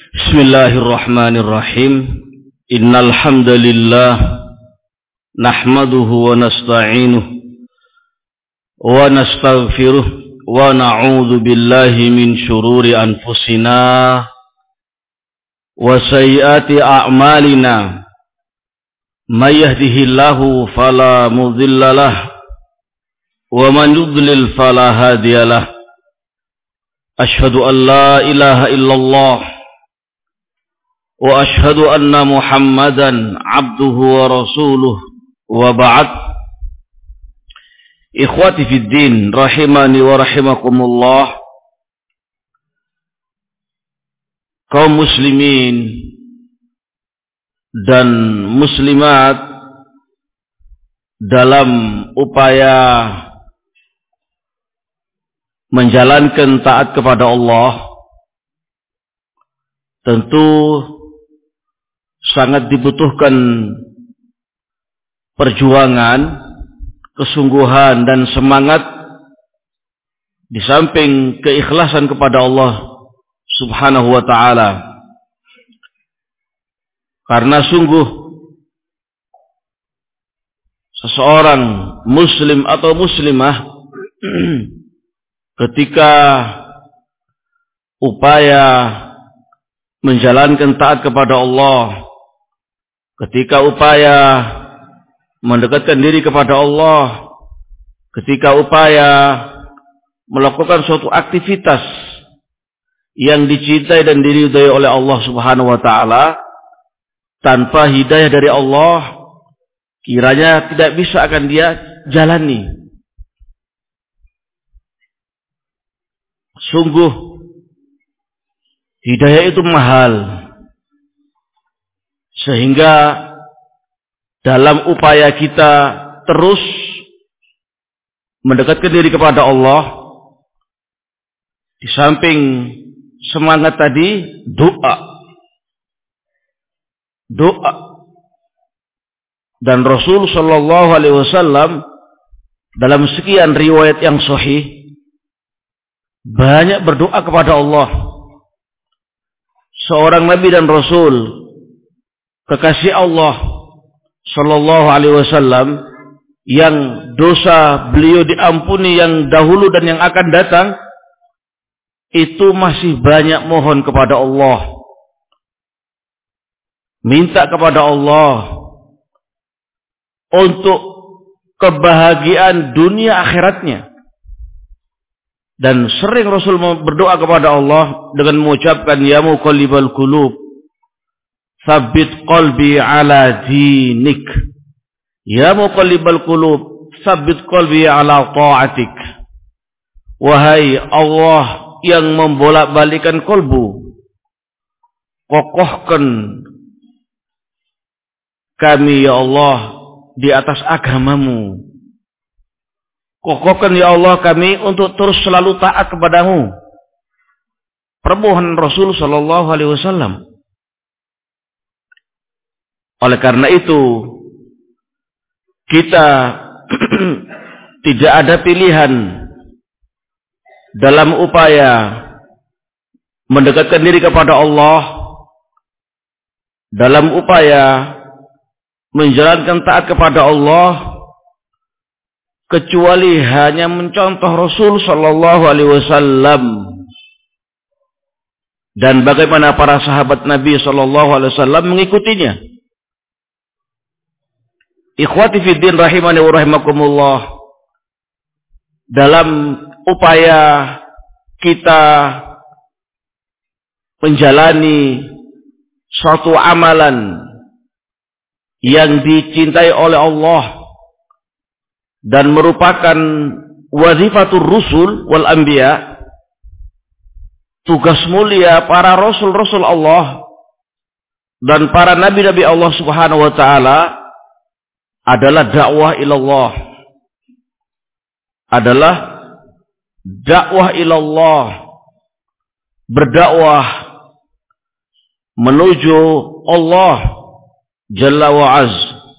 Bismillahirrahmanirrahim. Innal hamdalillah nahmaduhu wa nasta'inuhu wa nastaghfiruh wa na'udzu billahi min shururi anfusina wa sayyiati a'malina. May yahdihillahu fala mudilla lahu wa man yudlil fala hadiyalah. Ashhadu an la ilaha illallah wa ashhadu anna Muhammadan abduhu wa rasuluh wa ba'd. Ikhwati fid din rahimani wa rahimakumullah. Kaum muslimin dan muslimat, dalam upaya menjalankan taat kepada Allah, tentu sangat dibutuhkan perjuangan, kesungguhan dan semangat, di samping keikhlasan kepada Allah Subhanahu wa ta'ala. Karena sungguh seseorang muslim atau muslimah ketika upaya menjalankan taat kepada Allah, ketika upaya mendekatkan diri kepada Allah, ketika upaya melakukan suatu aktivitas yang dicintai dan diridhai oleh Allah Subhanahu wa ta'ala, tanpa hidayah dari Allah, kiranya tidak bisa akan dia jalani. Sungguh hidayah itu mahal, sehingga dalam upaya kita terus mendekatkan diri kepada Allah, di samping semangat tadi, doa. Dan Rasul sallallahu alaihi wasallam dalam sekian riwayat yang sahih banyak berdoa kepada Allah. Seorang nabi dan rasul, kekasih Allah sallallahu alaihi wasallam, yang dosa beliau diampuni yang dahulu dan yang akan datang, itu masih banyak mohon kepada Allah, minta kepada Allah untuk kebahagiaan dunia akhiratnya. Dan sering Rasul berdoa kepada Allah dengan mengucapkan, ya muqallibal qulub tsabbit qalbi ala dinik, ya muqallibal qulub tsabbit qalbi ala ta'atik. Wahai Allah yang membolak-balikan kalbu, kokohkan kami ya Allah di atas agamamu. Kokohkan ya Allah kami untuk terus selalu taat kepadamu. Permohonan Rasul sallallahu alaihi wasallam. Oleh karena itu, kita tidak ada pilihan dalam upaya mendekatkan diri kepada Allah, dalam upaya menjalankan taat kepada Allah, kecuali hanya mencontoh Rasul sallallahu alaihi wasallam dan bagaimana para sahabat Nabi sallallahu alaihi wasallam mengikutinya. Ikhwati fid din rahimani wa rahimakumullah, dalam upaya kita menjalani suatu amalan yang dicintai oleh Allah dan merupakan wazifatul rusul wal anbiya, tugas mulia para rasul-rasul Allah dan para nabi-nabi Allah Subhanahu wa ta'ala adalah dakwah ilallah. Adalah dakwah ilallah, berdakwah menuju Allah Jalla wa Az.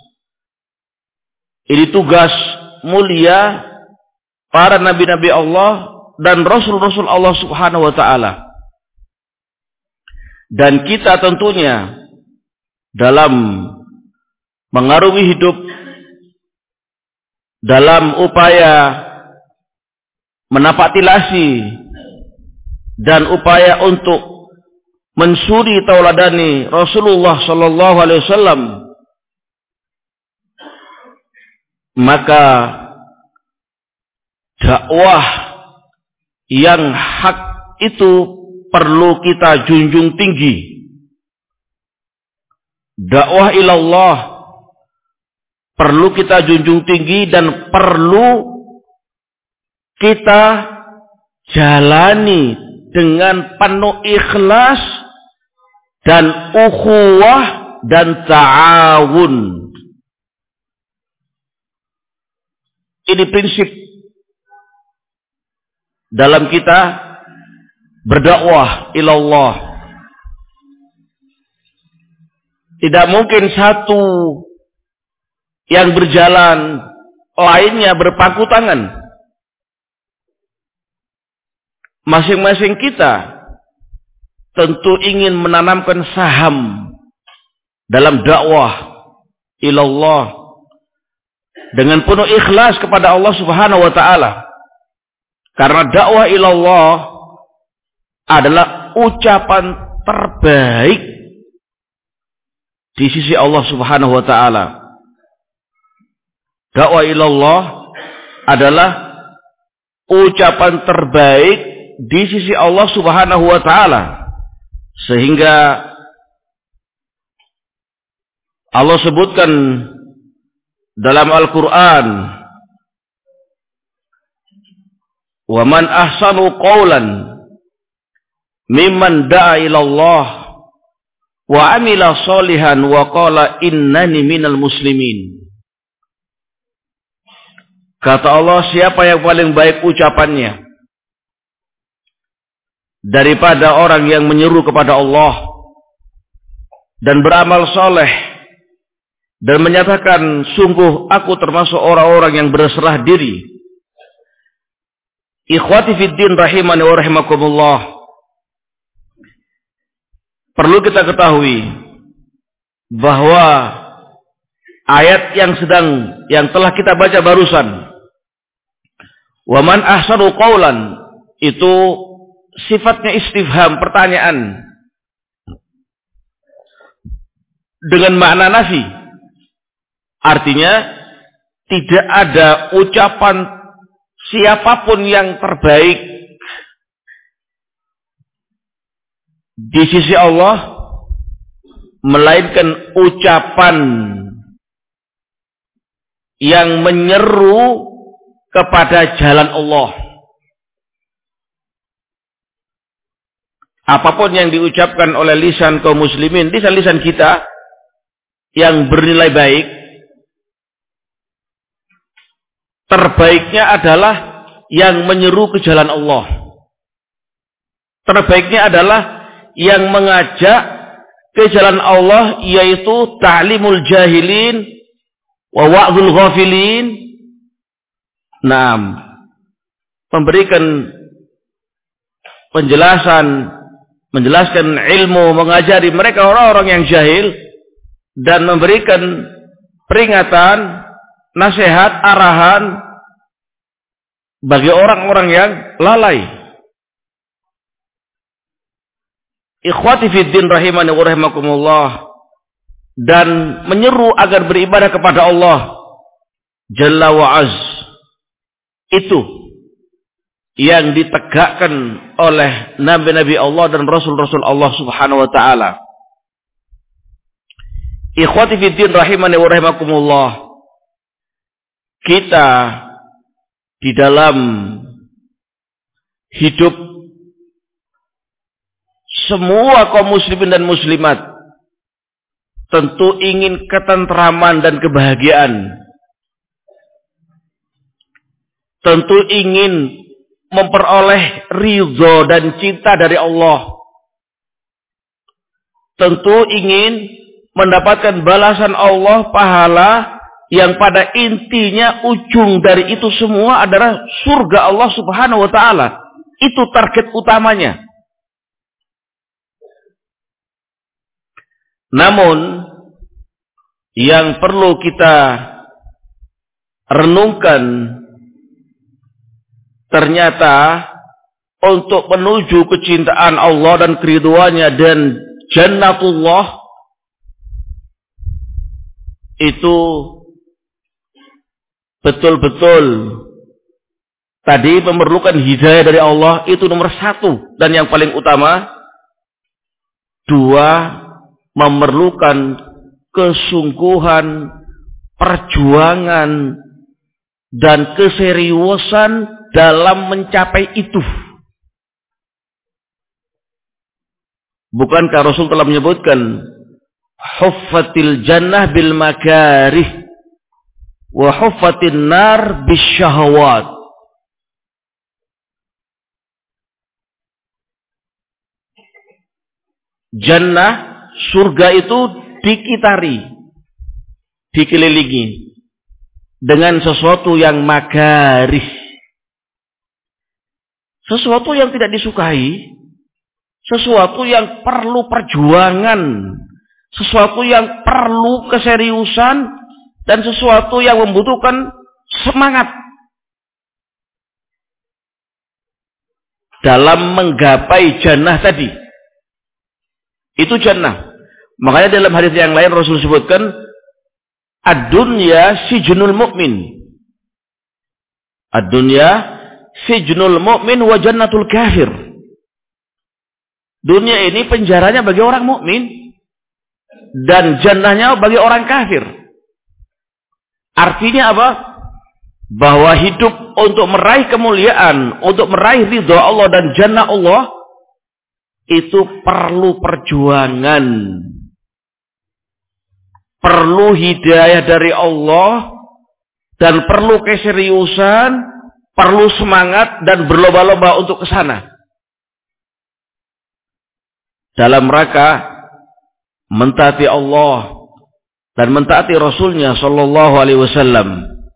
Ini tugas mulia para nabi-nabi Allah dan rasul-rasul Allah Subhanahu wa ta'ala. Dan kita tentunya dalam mengarungi hidup, dalam upaya menapatilasi dan upaya untuk mensuri tauladani Rasulullah sallallahu alaihi wasallam, maka dakwah yang hak itu perlu kita junjung tinggi. Dakwah ilallah perlu kita junjung tinggi dan perlu kita jalani dengan penuh ikhlas dan ukhuwah dan ta'awun. Ini prinsip dalam kita berdakwah ilallah. Tidak mungkin satu yang berjalan, lainnya berpangku tangan. Masing-masing kita tentu ingin menanamkan saham dalam dakwah ilallah dengan penuh ikhlas kepada Allah Subhanahu wa taala. Karena dakwah ilallah adalah ucapan terbaik di sisi Allah Subhanahu wa taala. Dakwah ilallah adalah ucapan terbaik di sisi Allah Subhanahu wa taala. Sehingga Allah sebutkan dalam Al-Qur'an, "Wa man ahsanu qawlan mimman da'a ila Allah wa amila sholihan wa qala innani minal muslimin." Kata Allah, siapa yang paling baik ucapannya daripada orang yang menyeru kepada Allah dan beramal soleh dan menyatakan, sungguh aku termasuk orang-orang yang berserah diri. Ikhwati fiddin rahimani wa rahimakumullah. Perlu kita ketahui bahwa ayat yang telah kita baca barusan, wa man ahsanu qawlan, itu sifatnya istifham, pertanyaan dengan makna nafi. Artinya tidak ada ucapan siapapun yang terbaik di sisi Allah melainkan ucapan yang menyeru kepada jalan Allah. Apapun yang diucapkan oleh lisan kaum muslimin, lisan-lisan kita yang bernilai baik, terbaiknya adalah yang menyeru ke jalan Allah. Terbaiknya adalah yang mengajak ke jalan Allah, yaitu ta'limul jahilin wa wa'dhul ghafilin. Memberikan menjelaskan ilmu, mengajari mereka orang-orang yang jahil, dan memberikan peringatan, nasihat, arahan bagi orang-orang yang lalai. Ikhwati fiddin rahimani wa rahimakumullah, dan menyeru agar beribadah kepada Allah Jalla wa Az. Itu yang ditegakkan oleh nabi-nabi Allah dan rasul-rasul Allah Subhanahu wa taala. Ikhwati fiddin rahimani wa rahimakumullah, kita di dalam hidup semua kaum muslimin dan muslimat tentu ingin ketentraman dan kebahagiaan. Tentu ingin memperoleh ridho dan cinta dari Allah. Tentu ingin mendapatkan balasan Allah, pahala yang pada intinya ujung dari itu semua adalah surga Allah Subhanahu wa taala. Itu target utamanya. Namun yang perlu kita renungkan, ternyata untuk menuju kecintaan Allah dan keriduannya dan jannatullah itu betul-betul tadi memerlukan hidayah dari Allah, itu nomor satu dan yang paling utama. Dua, memerlukan kesungguhan, perjuangan dan keseriusan dalam mencapai itu. Bukankah Rasul telah menyebutkan huffatil jannah bil makarih wa huffatin nar bis syahawat. Jannah, surga itu dikitari, dikelilingi dengan sesuatu yang makarih, sesuatu yang tidak disukai, sesuatu yang perlu perjuangan, sesuatu yang perlu keseriusan, dan sesuatu yang membutuhkan semangat dalam menggapai jannah tadi. Itu jannah. Makanya dalam hadis yang lain Rasul sebutkan ad-dunya sijnul mu'min. Ad-dunya sijnul mu'min wa jannatul kafir. Dunia ini penjaranya bagi orang mukmin dan jannahnya bagi orang kafir. Artinya apa? Bahwa hidup untuk meraih kemuliaan, untuk meraih ridha Allah dan jannah Allah, itu perlu perjuangan, perlu hidayah dari Allah, dan perlu keseriusan, perlu semangat dan berlomba-lomba untuk ke sana. Dalam rangka mentaati Allah dan mentaati Rasulnya Shallallahu Alaihi Wasallam,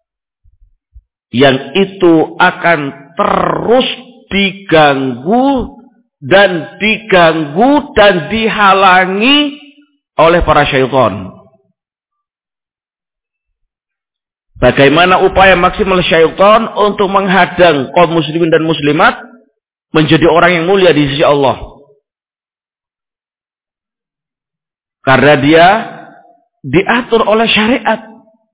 yang itu akan terus diganggu dan dihalangi oleh para syaitan. Bagaimana upaya maksimal syaitan untuk menghadang kaum muslimin dan muslimat menjadi orang yang mulia di sisi Allah? Karena dia diatur oleh syariat,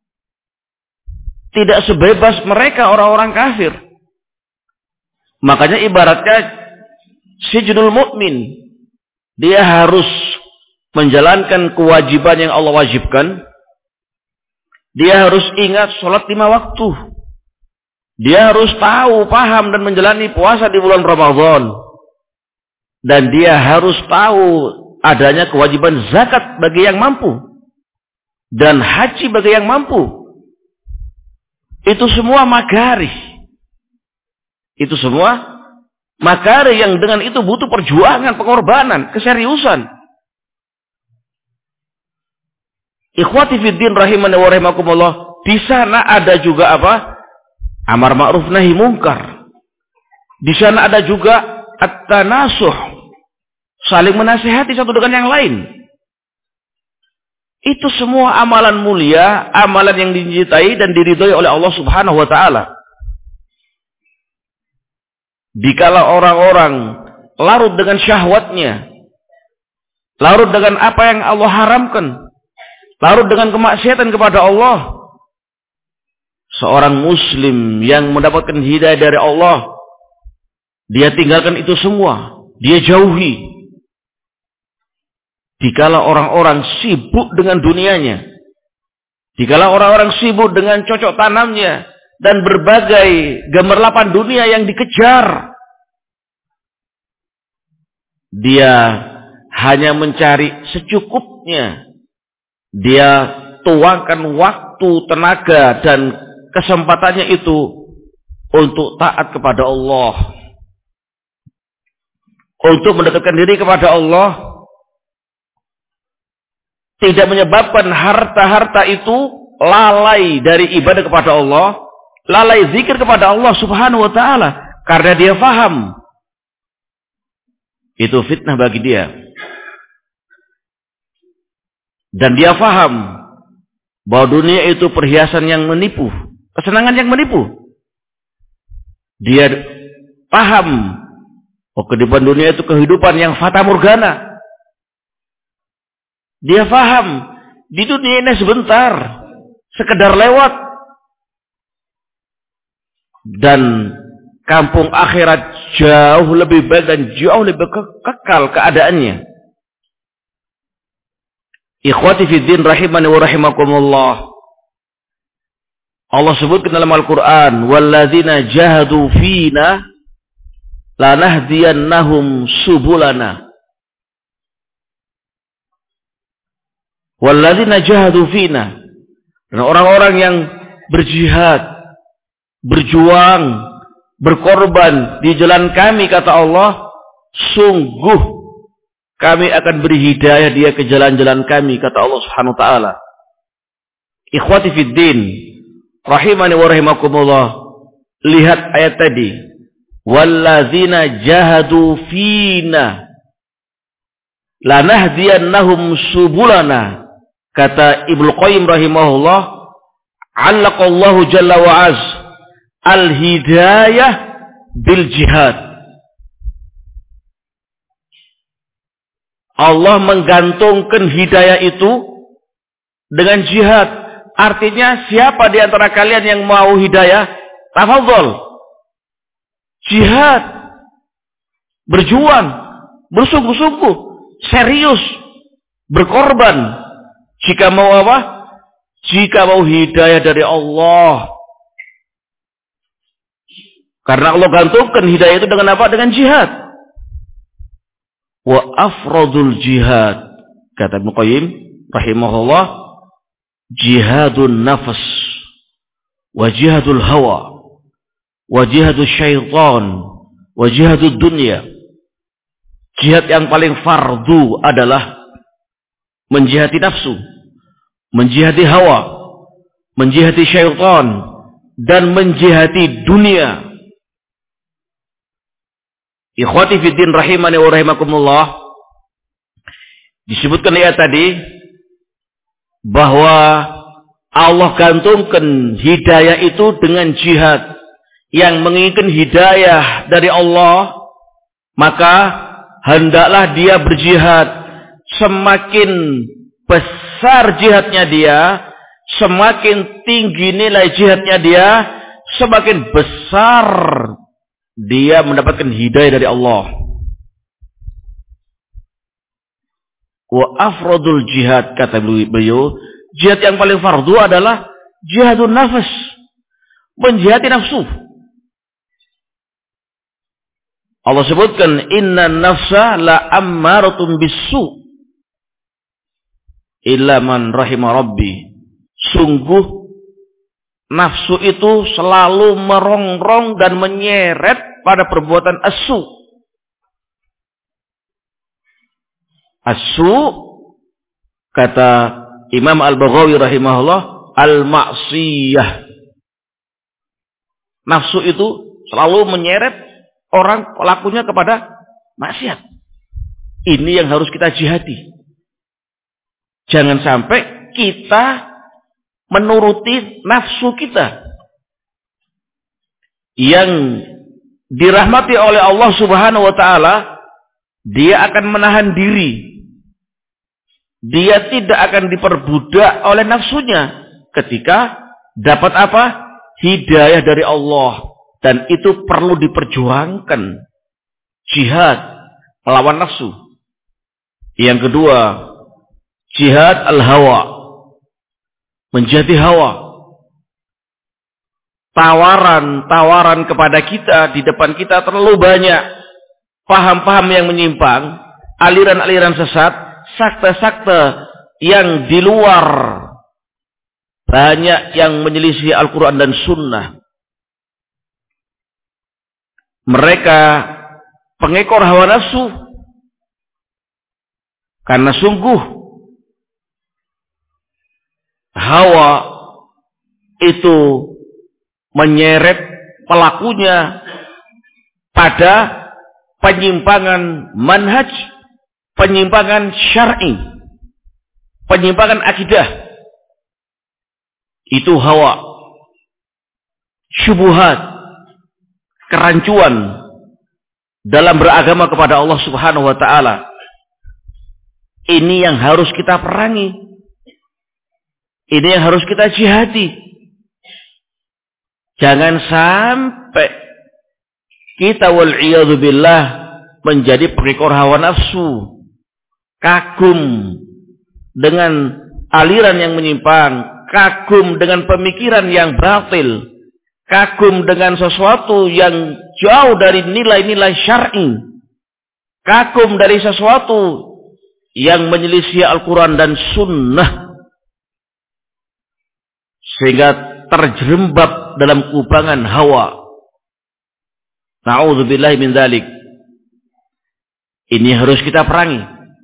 tidak sebebas mereka orang-orang kafir. Makanya ibaratnya sijnul mukmin, dia harus menjalankan kewajiban yang Allah wajibkan. Dia harus ingat sholat 5 waktu. Dia harus tahu, paham dan menjalani puasa di bulan Ramadan. Dan dia harus tahu adanya kewajiban zakat bagi yang mampu dan haji bagi yang mampu. Itu semua makarih. Itu semua makarih yang dengan itu butuh perjuangan, pengorbanan, keseriusan. Ikhwati fiddin rahimani wa rahimakumullah, di sana ada juga apa? Amar ma'ruf nahi mungkar. Di sana ada juga at-tanasuh, saling menasihati satu dengan yang lain. Itu semua amalan mulia, amalan yang dicintai dan diridhoi oleh Allah Subhanahu wa taala. Dikala orang-orang larut dengan syahwatnya, larut dengan apa yang Allah haramkan, larut dengan kemaksiatan kepada Allah, seorang muslim yang mendapatkan hidayah dari Allah, dia tinggalkan itu semua, dia jauhi. Dikala orang-orang sibuk dengan dunianya, dikala orang-orang sibuk dengan cocok tanamnya dan berbagai gemerlapan dunia yang dikejar, dia hanya mencari secukupnya. Dia tuangkan waktu, tenaga dan kesempatannya itu untuk taat kepada Allah, untuk mendekatkan diri kepada Allah. Tidak menyebabkan harta-harta itu lalai dari ibadah kepada Allah, lalai zikir kepada Allah Subhanahu wa taala, karena dia faham itu fitnah bagi dia. Dan dia faham bahwa dunia itu perhiasan yang menipu, kesenangan yang menipu. Dia paham bahwa kehidupan dunia itu kehidupan yang fata morgana. Dia paham di dunia ini sebentar, sekedar lewat. Dan kampung akhirat jauh lebih baik dan jauh lebih kekal keadaannya. Ikhwati fiddin rahimani wa rahimakumullah. Allah sebutkan dalam Al-Quran, walladzina jahadu fina lanahdiyannahum subulana. Walladzina jahadu fina. Dan orang-orang yang berjihad, berjuang, berkorban di jalan kami, kata Allah, sungguh kami akan beri hidayah dia ke jalan-jalan kami, kata Allah Subhanahu wa taala. Ikhwati fiddin rahimani wa rahimakumullah. Lihat ayat tadi. Walladzina jahadu fina lanahdiyannahum subulana. Kata Ibnu Qayyim rahimahullah, 'allaqallahu jalla wa az al-hidayah bil jihad. Allah menggantungkan hidayah itu dengan jihad. Artinya siapa di antara kalian yang mau hidayah? Tafadhol. Jihad. Berjuang. Bersungguh-sungguh. Serius. Berkorban. Jika mau apa? Jika mau hidayah dari Allah. Karena Allah gantungkan hidayah itu dengan apa? Dengan jihad. Wa afradul jihad, kata Ibnu Qayyim rahimahullah, jihadun nafas wa jihadul hawa wa jihadul syaitan wa jihadul dunya. Jihad yang paling fardu adalah menjihati nafsu, menjihati hawa, menjihati syaitan, dan menjihati dunia. Ikhwati fiddin rahimani wa rahimakumullah. Disebutkan ayat tadi bahwa Allah gantungkan hidayah itu dengan jihad. Yang menginginkan hidayah dari Allah, maka hendaklah dia berjihad. Semakin besar jihadnya dia, semakin tinggi nilai jihadnya dia, semakin besar dia mendapatkan hidayah dari Allah. Wa afradul jihad, kata beliau, jihad yang paling fardu adalah jihadun nafas, menjihati nafsu. Allah sebutkan, inna nafsa la ammaratun bisu illa man rahima rabbi. Sungguh nafsu itu selalu merongrong dan menyeret pada perbuatan asu. Asu, kata Imam Al-Baghawi rahimahullah, al-ma'siyah. Nafsu itu selalu menyeret orang pelakunya kepada maksiat. Ini yang harus kita jihadi. Jangan sampai kita menuruti nafsu kita yang dirahmati oleh Allah Subhanahu wa taala. Dia akan menahan diri. Dia tidak akan diperbudak oleh nafsunya ketika dapat apa? Hidayah dari Allah. Dan itu perlu diperjuangkan. Jihad melawan nafsu. Yang kedua, jihad al-hawa, menjadi hawa. Tawaran kepada kita, di depan kita terlalu banyak paham-paham yang menyimpang, aliran-aliran sesat, sakte-sakte yang di luar, banyak yang menyelisih Al-Quran dan Sunnah. Mereka pengekor hawa nafsu, karena sungguh hawa itu menyeret pelakunya pada penyimpangan manhaj, penyimpangan syar'i. penyimpangan akidah, itu hawa, syubhat, kerancuan dalam beragama kepada Allah Subhanahu wa taala. Ini yang harus kita perangi. Ini yang harus kita jihadi. Jangan sampai kita wal'iyadzu billah menjadi pengikut hawa nafsu, kagum dengan aliran yang menyimpang, kagum dengan pemikiran yang batil, kagum dengan sesuatu yang jauh dari nilai-nilai syar'i, kagum dari sesuatu yang menyelisih Al-Quran dan Sunnah, sehingga terjerembab dalam kubangan hawa. Na'udzubillahi min dzalik. Ini harus kita perangi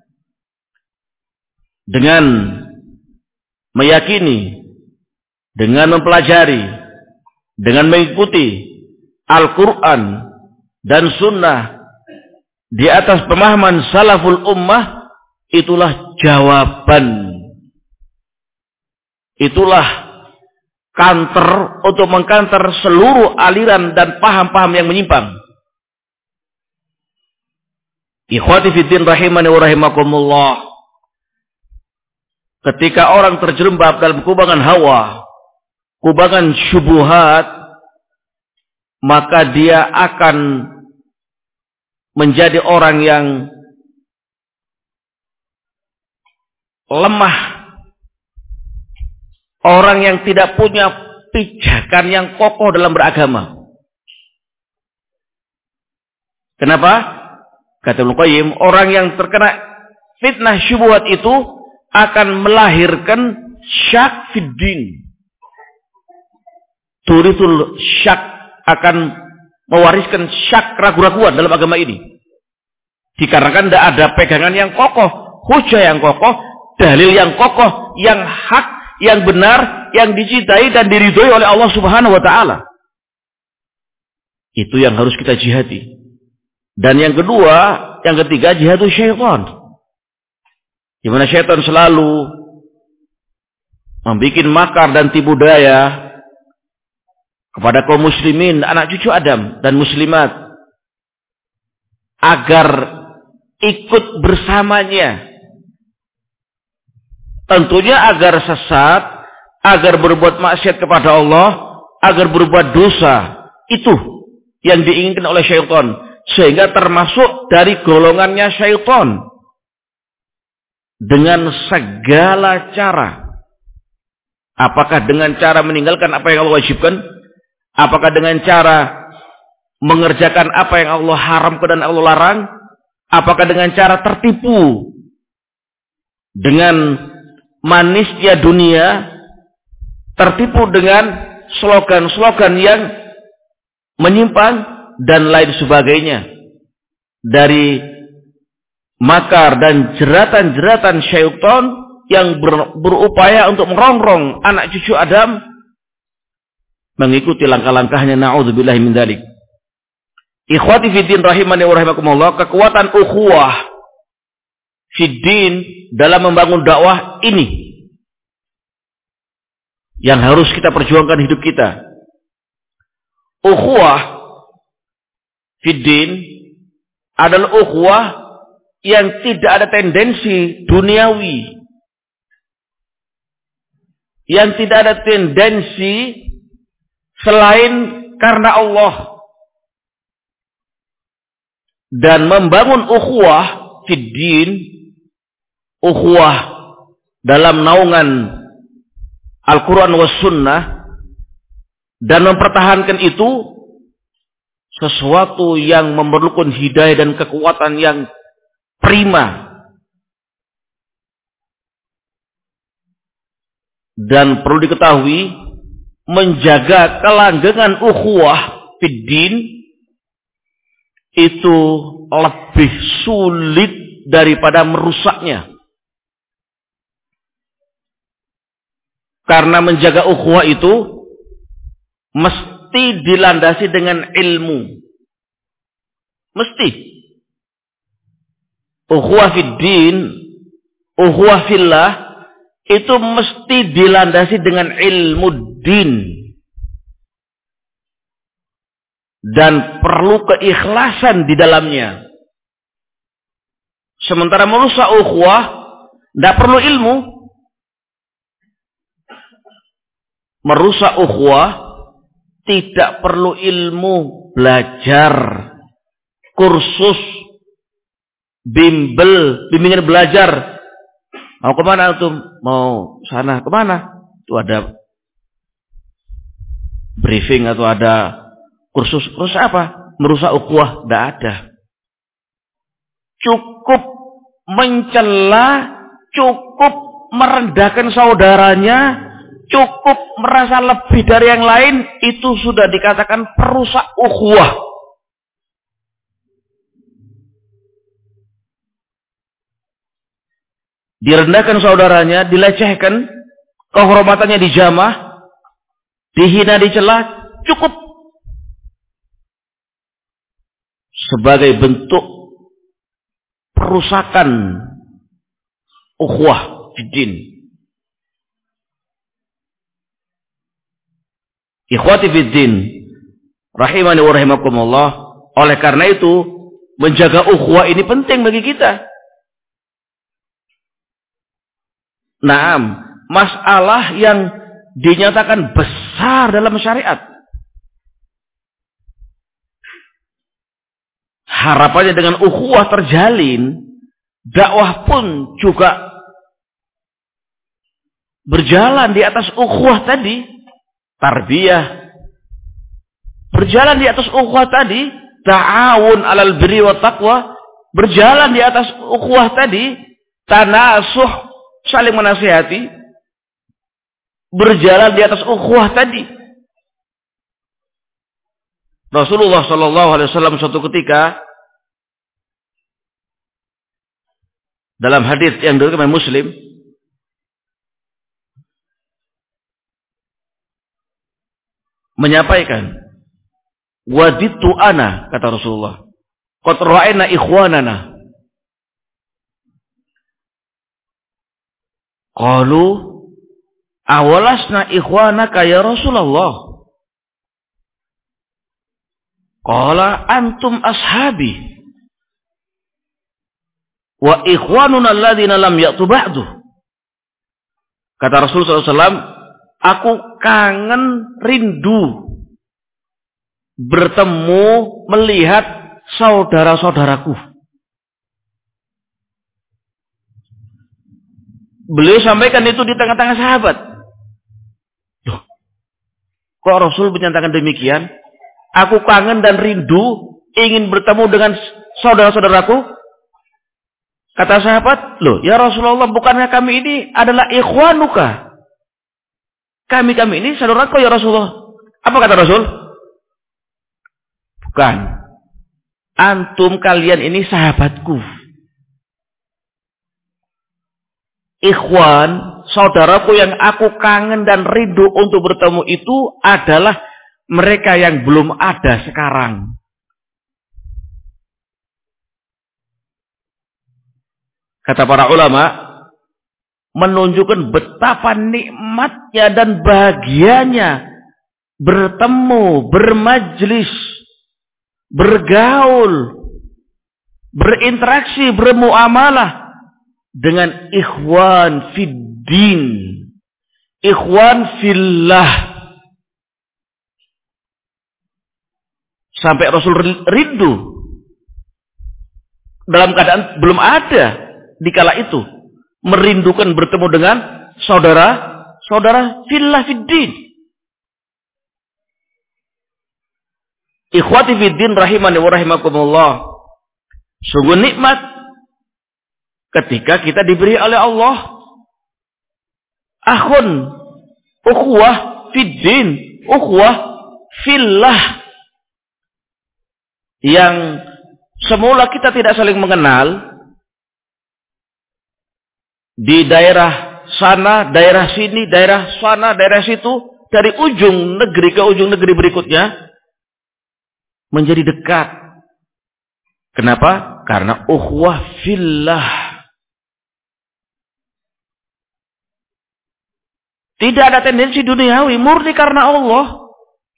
dengan meyakini, dengan mempelajari, dengan mengikuti Al-Quran dan Sunnah di atas pemahaman salaful ummah. Itulah jawaban, itulah counter untuk mengcounter seluruh aliran dan paham-paham yang menyimpang. Ikhwati fiddin rahimani wa rahimakumullah. Ketika orang terjerembab dalam kubangan hawa, kubangan syubhat, maka dia akan menjadi orang yang lemah, orang yang tidak punya pijakan yang kokoh dalam beragama. Kenapa? Kata Ibnu Qayyim, orang yang terkena fitnah syubhat itu akan melahirkan syak fiddin. Turisul syak, akan mewariskan syak, keraguan dalam agama ini. Dikarenakan tidak ada pegangan yang kokoh, hujah yang kokoh, dalil yang kokoh, yang hak, yang benar, yang dicintai dan diridhoi oleh Allah Subhanahu wa taala. Itu yang harus kita jihadi. Dan yang kedua, yang ketiga, jihadu syaitan. Di mana syaitan selalu membuat makar dan tipu daya kepada kaum muslimin, anak cucu Adam dan muslimat, agar ikut bersamanya. Tentunya agar sesat, agar berbuat maksiat kepada Allah, agar berbuat dosa. Itu yang diinginkan oleh syaitan. Sehingga termasuk dari golongannya syaitan. Dengan segala cara. Apakah dengan cara meninggalkan apa yang Allah wajibkan? Apakah dengan cara mengerjakan apa yang Allah haramkan dan Allah larang? Apakah dengan cara tertipu? Dengan manisnya dunia, tertipu dengan slogan-slogan yang menyimpang dan lain sebagainya dari makar dan jeratan-jeratan syaitan yang berupaya untuk merongrong anak cucu Adam mengikuti langkah-langkahnya. Na'udzubillahi min dzalik. Ikhwati fiddin rahimani wa rahimakumullah, kekuatan ukhuwah fiddin dalam membangun dakwah ini yang harus kita perjuangkan hidup kita. Ukhuwah fiddin adalah ukhuwah yang tidak ada tendensi duniawi, yang tidak ada tendensi selain karena Allah, dan membangun ukhuwah fiddin, ukhuwah dalam naungan Al-Quran was Sunnah, dan mempertahankan itu sesuatu yang memerlukan hidayah dan kekuatan yang prima. Dan perlu diketahui, menjaga kelanggengan ukhuwah fiddin itu lebih sulit daripada merusaknya. Karena menjaga ukhuwah itu mesti dilandasi dengan ilmu. Mesti. Ukhuwah fiddin, ukhuwah fillah itu mesti dilandasi dengan ilmu din. Dan perlu keikhlasan di dalamnya. Sementara merusak ukhuwah tidak perlu ilmu. Merusak ukhuwah tidak perlu ilmu, belajar, kursus, bimbingan belajar. Mau kemana tuh? Mau sana kemana? Itu ada briefing atau ada kursus apa? Merusak ukhuwah, tidak ada. Cukup mencela, cukup merendahkan saudaranya, cukup merasa lebih dari yang lain, itu sudah dikatakan perusak ukhuwah. Direndahkan saudaranya, dilecehkan, kehormatannya dijamah, dihina, dicela, cukup sebagai bentuk perusakan ukhuwah fiddin. Ikhwati fiddin rahimani wa rahimakumullah. Oleh karena itu menjaga ukhuwah ini penting bagi kita. Naam, masalah yang dinyatakan besar dalam syariat. Harapannya dengan ukhuwah terjalin, dakwah pun juga berjalan di atas ukhuwah tadi, tarbiyah berjalan di atas ukhuwah tadi, ta'awun 'alal birri wat taqwa berjalan di atas ukhuwah tadi, tanasuh, saling menasihati, berjalan di atas ukhuwah tadi. Rasulullah sallallahu alaihi wasallam suatu ketika dalam hadis yang diriwayatkan oleh Muslim menyampaikan, waditu ana, kata Rasulullah, qad ra'ayna ikhwanana. Qalu awalasna ikhwanaka ya Rasulullah. Qala antum ashabi wa ikhwanuna alladhina lam ya'tu ba'du. Kata Rasulullah SAW, aku kangen, rindu bertemu, melihat saudara-saudaraku. Beliau sampaikan itu di tengah-tengah sahabat. Loh, kok Rasul menyatakan demikian? Aku kangen dan rindu ingin bertemu dengan saudara-saudaraku. Kata sahabat, loh ya Rasulullah, bukannya kami ini adalah ikhwanuka? Kami ini saudaraku ya Rasulullah. Apa kata Rasul? Bukan. Antum kalian ini sahabatku. Ikhwan, saudaraku yang aku kangen dan rindu untuk bertemu itu adalah mereka yang belum ada sekarang. Kata para ulama, menunjukkan betapa nikmatnya dan bahagianya bertemu, bermajlis, bergaul, berinteraksi, bermuamalah dengan ikhwan fiddin, ikhwan fillah. Sampai Rasul rindu dalam keadaan belum ada di kala itu, merindukan bertemu dengan saudara fillah fiddin. Ikhwati fiddin rahimani wa rahimakumullah. Sungguh nikmat ketika kita diberi oleh Allah akhun, ukhuwah fiddin, ukhuwah fillah, yang semula kita tidak saling mengenal, di daerah sana, daerah sini, daerah sana, daerah situ, dari ujung negeri ke ujung negeri berikutnya menjadi dekat. Kenapa? Karena ukhuwah fillah. Tidak ada tendensi duniawi, murni karena Allah.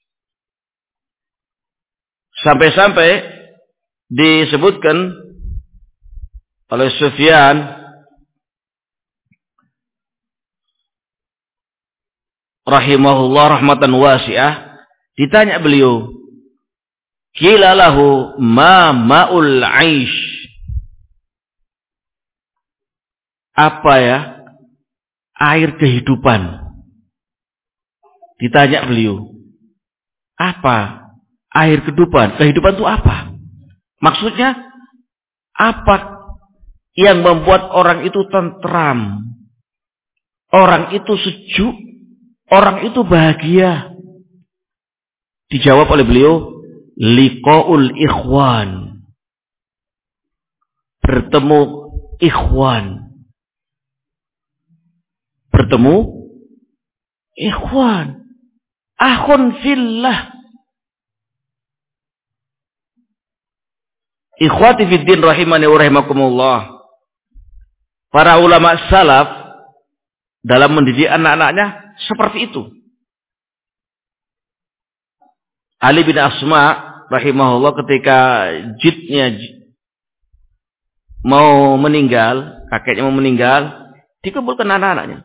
Sampai-sampai disebutkan oleh Sufyan rahimahullah rahmatan wasi'ah, ditanya beliau, qila lahu ma ma'ul 'aish, apa ya air kehidupan? Ditanya beliau, apa air kehidupan? Kehidupan itu apa? Maksudnya apa yang membuat orang itu tentram, orang itu sejuk, orang itu bahagia? Dijawab oleh beliau, liqaul ikhwan, bertemu ikhwan, bertemu ikhwan, akhun fillah. Ikhwati fiddin rahimani wa rahimakumullah. Para ulama salaf dalam mendidik anak-anaknya seperti itu. Ali bin Asma rahimahullah ketika jidnya mau meninggal, kakeknya mau meninggal, dikumpulkan anak-anaknya.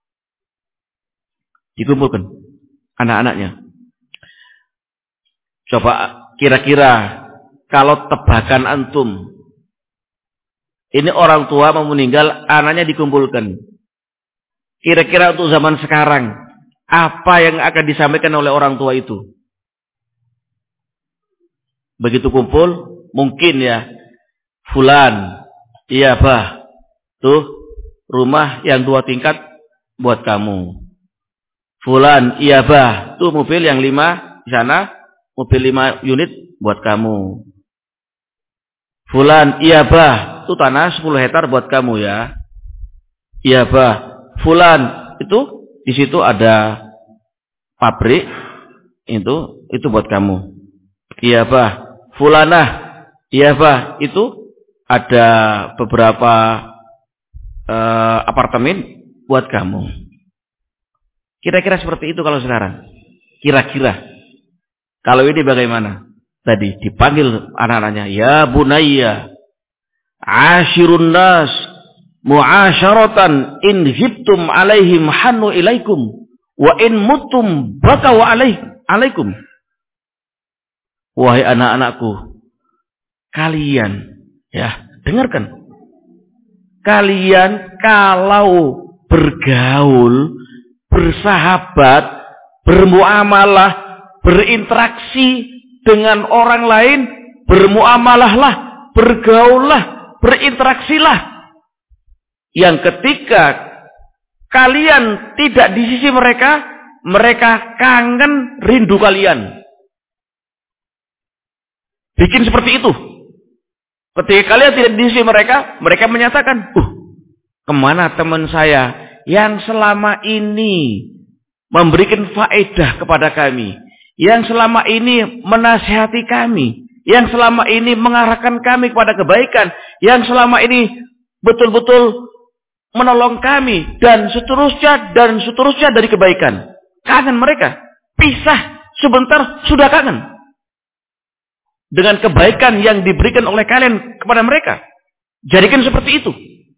Dikumpulkan anak-anaknya. Coba kira-kira kalau tebakan antum, ini orang tua mau meninggal, anaknya dikumpulkan. Kira-kira untuk zaman sekarang, apa yang akan disampaikan oleh orang tua itu? Begitu kumpul, mungkin ya, fulan, iya bah, tuh rumah yang 2 tingkat buat kamu. Fulan, iya bah, tuh mobil yang 5 di sana, mobil 5 unit buat kamu. Fulan, iya bah, itu tanah 10 hektar buat kamu ya. Iya bah. Fulan, itu di situ ada pabrik, itu buat kamu. Iya bah. Fulanah, iya bah, itu ada beberapa apartemen buat kamu. Kira-kira seperti itu kalau sekarang. Kira-kira. Kalau ini bagaimana? Tadi dipanggil anak-anaknya, ya bunayya, ashirun nas mu'asyaratan in hibtum alaihim hannu ilaikum wa in mutum bakau alaikum. Wahai anak-anakku, kalian, ya, dengarkan. Kalian kalau bergaul, bersahabat, bermuamalah, berinteraksi dengan orang lain, bermuamalahlah, bergaullah, berinteraksilah. Yang ketika kalian tidak di sisi mereka, mereka kangen, rindu kalian. Bikin seperti itu. Ketika kalian tidak di sisi mereka, mereka menyatakan, kemana teman saya yang selama ini memberikan faedah kepada kami, yang selama ini menasihati kami, yang selama ini mengarahkan kami kepada kebaikan, yang selama ini betul-betul menolong kami, dan seterusnya dari kebaikan. Kangen mereka. Pisah sebentar sudah kangen dengan kebaikan yang diberikan oleh kalian kepada mereka. Jadikan seperti itu.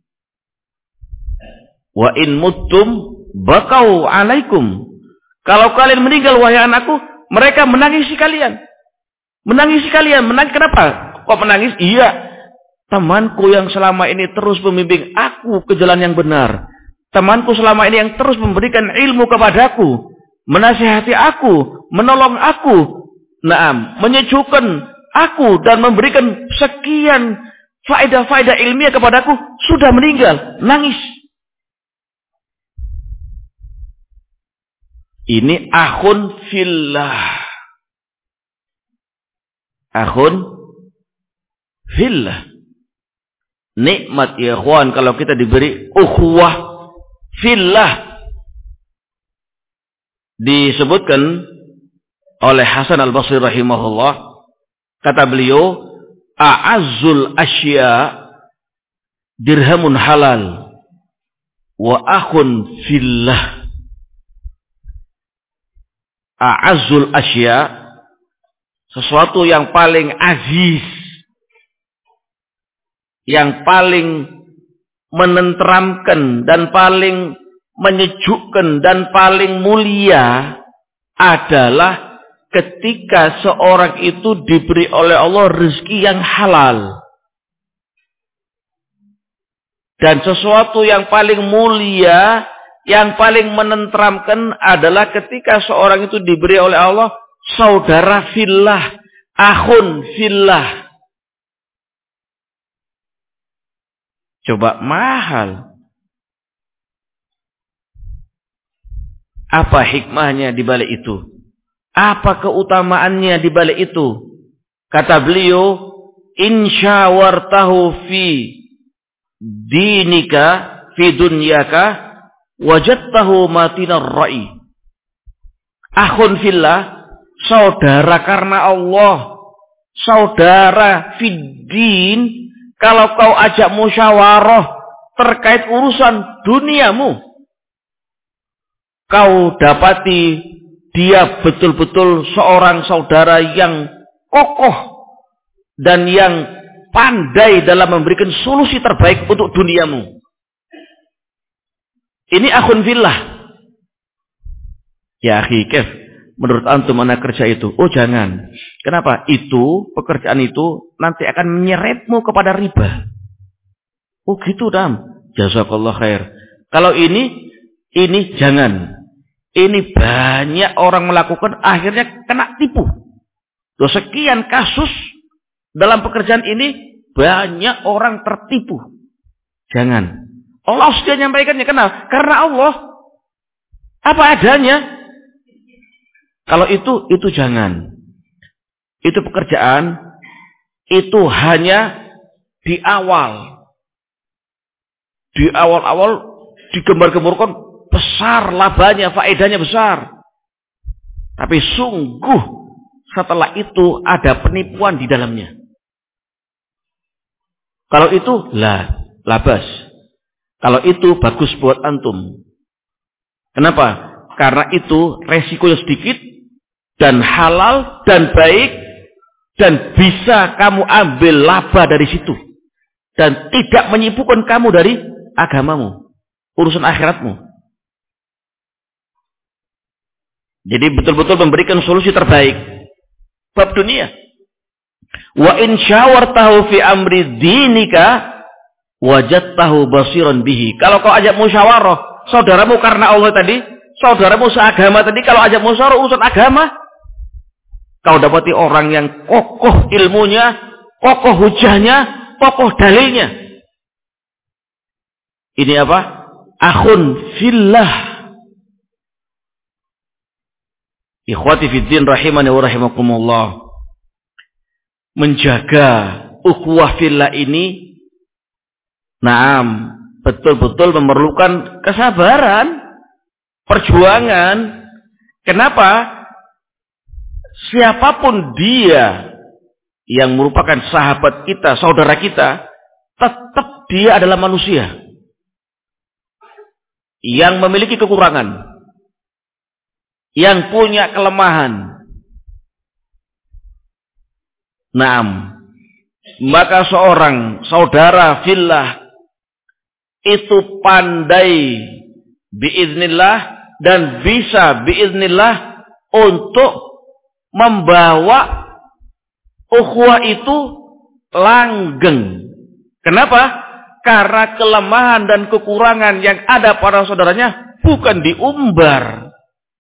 Wa in muttum bakau alaikum. Kalau kalian meninggal wahai anakku, mereka menangisi kalian. Menangisi kalian. Menangis kenapa? Kok menangis? Iya. Temanku yang selama ini terus membimbing aku ke jalan yang benar. Temanku selama ini yang terus memberikan ilmu kepadaku. Menasihati aku. Menolong aku. Menyejukkan aku dan memberikan sekian faedah-faedah ilmiah kepadaku. Sudah meninggal. Nangis. Ini akhun fillah. Akhun fillah. Nikmat ya ikhwan kalau kita diberi ukhuwah fillah. Disebutkan oleh Hasan al-Basri rahimahullah, kata beliau, a'azzul asya dirhamun halal wa akhun fillah. a'azzul asya, sesuatu yang paling aziz, yang paling menenteramkan dan paling menyejukkan dan paling mulia adalah ketika seorang itu diberi oleh Allah rezeki yang halal. Dan sesuatu yang paling mulia, yang paling menenteramkan adalah ketika seorang itu diberi oleh Allah saudara fillah, akhun fillah. Coba mahal. Apa hikmahnya di balik itu? Apa keutamaannya di balik itu? Kata beliau, in syawartahu fi dinika fi dunyaka wajadtahu matinar ra'i. Akhun fillah, saudara karena Allah, saudara fiddin. Kalau kau ajak musyawarah terkait urusan duniamu, kau dapati dia betul-betul seorang saudara yang kokoh dan yang pandai dalam memberikan solusi terbaik untuk duniamu. Ini akhun fillah. Ya akhi, kef, menurut antum mana kerja itu? Oh jangan. Kenapa? Itu, pekerjaan itu nanti akan menyeretmu kepada riba. Oh gitu dam. Jazakallah khair. Kalau ini jangan. Ini banyak orang melakukan akhirnya kena tipu. Sekian kasus dalam pekerjaan ini banyak orang tertipu. Jangan. Allah sudah menyampaikannya. Kenapa? Karena Allah apa adanya. Kalau itu jangan. Itu pekerjaan, itu hanya di awal. Di awal-awal digembar-gemburkan besar labanya, faedahnya besar. Tapi sungguh setelah itu ada penipuan di dalamnya. Kalau itu labas. Kalau itu bagus buat antum. Kenapa? Karena itu resikonya sedikit dan halal dan baik dan bisa kamu ambil laba dari situ dan tidak menyibukkan kamu dari agamamu, urusan akhiratmu. Jadi betul-betul memberikan solusi terbaik bab dunia. Wa in syawartahu fi amri dinika wajadtahu basiran bihi. Kalau kau ajak musyawarah saudaramu karena Allah tadi, saudaramu seagama tadi, kalau ajak musyawarah urusan agama, kau dapati orang yang kokoh ilmunya, kokoh hujahnya, kokoh dalilnya. Ini apa? Akhun fillah. Ikhwati fiddin rahimani wa rahimakumullah. Menjaga ukhuwah fillah ini, naam, betul-betul memerlukan kesabaran, perjuangan. Kenapa? Siapapun dia yang merupakan sahabat kita, saudara kita, tetap dia adalah manusia yang memiliki kekurangan, yang punya kelemahan. Naam, maka seorang saudara fillah itu pandai biiznillah dan bisa biiznillah untuk membawa ukhuwah itu langgeng. Kenapa? Karena kelemahan dan kekurangan yang ada pada saudaranya bukan diumbar,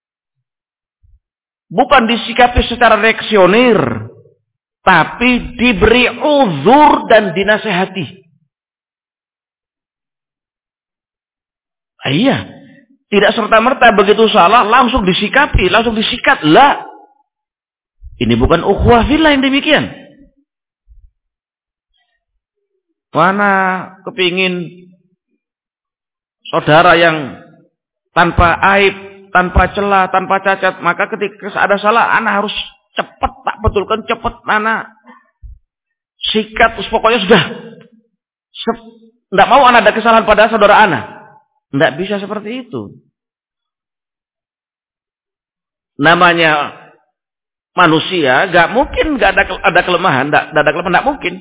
bukan disikapi secara reaksioner, tapi diberi uzur dan dinasehati. Iya, tidak serta-merta begitu salah langsung disikapi, langsung disikat. Lah, ini bukan ukhuwah fillah yang demikian. Mana kepingin saudara yang tanpa aib, tanpa celah, tanpa cacat, maka ketika ada salah, anak harus cepat, tak betulkan cepat, anak sikat, terus pokoknya sudah. Tidak mau anak ada kesalahan pada saudara anak. Tidak bisa seperti itu. Namanya manusia, nggak mungkin nggak ada kelemahan, nggak ada kelemahan, nggak mungkin.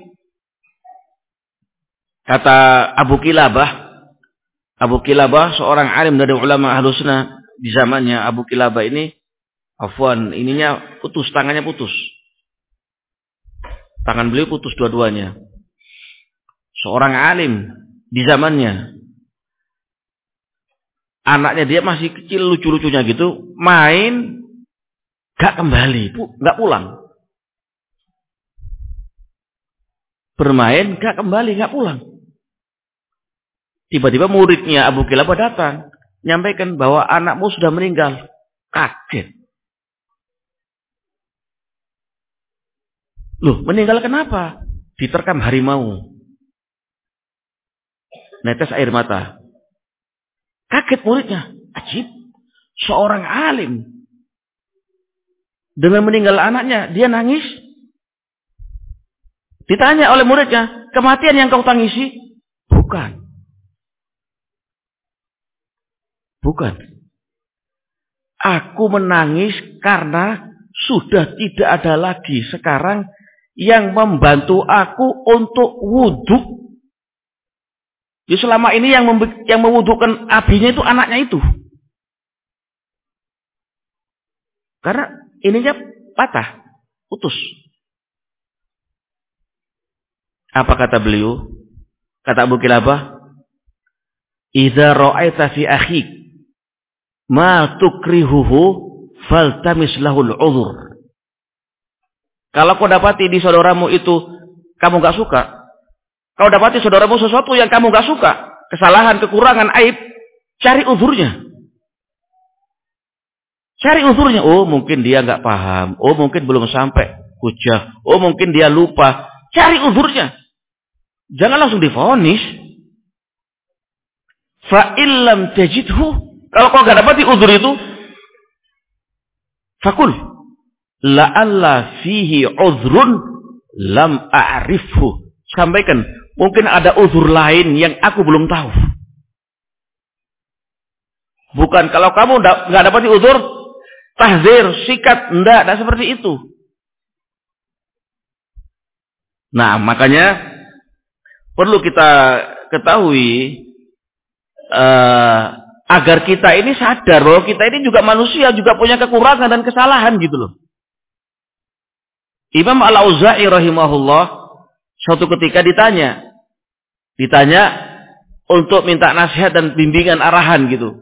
Kata Abu Kilabah seorang alim dari ulama Ahlus Sunnah di zamannya. Abu Kilabah ini, ininya putus, tangannya putus. Tangan beliau putus dua-duanya. Seorang alim di zamannya. Anaknya dia masih kecil, lucu-lucunya gitu, main, gak kembali, gak pulang. Bermain, gak kembali, gak pulang. Tiba-tiba muridnya Abu Kilabah datang, nyampaikan bahwa anakmu sudah meninggal. Kaget. Loh, meninggal kenapa? Diterkam harimau. Netes air mata. Kaget muridnya. Ajib. Seorang alim. Dengan meninggal anaknya, dia nangis. Ditanya oleh muridnya, kematian yang kau tangisi? Bukan. Aku menangis karena sudah tidak ada lagi sekarang yang membantu aku untuk wudhu. Jadi selama ini yang mewudhukan abinya itu anaknya itu. Karena ininya patah, putus. Apa kata beliau? Kata Abu Kilabah, "Idza ra'aita fi akhik ma tukrihuhu faltamis lahul 'udhr." Kalau kau dapati di saudaramu itu kamu enggak suka, kau dapati saudaramu sesuatu yang kamu enggak suka, kesalahan, kekurangan, aib, cari uzurnya. Cari uzurnya. Oh, mungkin dia enggak paham. Oh, mungkin belum sampai hujah. Oh, mungkin dia lupa. Cari uzurnya. Jangan langsung divonis. Fa illam tajidhu, kalau kau enggak dapati uzur itu, fakul la'alla fihi uzrun lam a'rifhu. Sampaikan, mungkin ada uzur lain yang aku belum tahu. Bukan kalau kamu enggak dapati uzur, tahzir, sikat, enggak seperti itu. Nah, makanya perlu kita ketahui agar kita ini sadar bahwa kita ini juga manusia, juga punya kekurangan dan kesalahan gitu loh. Imam Al-Auza'i rahimahullah suatu ketika ditanya untuk minta nasihat dan bimbingan arahan gitu.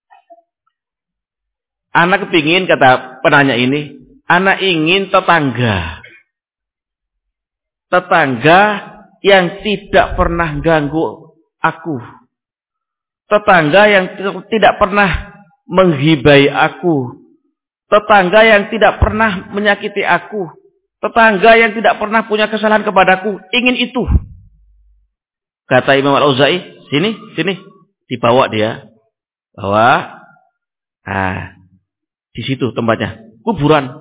Anak kepingin, kata penanya ini, anak ingin tetangga yang tidak pernah ganggu aku. Tetangga yang tidak pernah menghibai aku. Tetangga yang tidak pernah menyakiti aku. Tetangga yang tidak pernah punya kesalahan kepadaku. Ingin itu. Kata Imam Al-Auza'i, sini. Dibawa dia. Bawa. Nah, di situ tempatnya. Kuburan.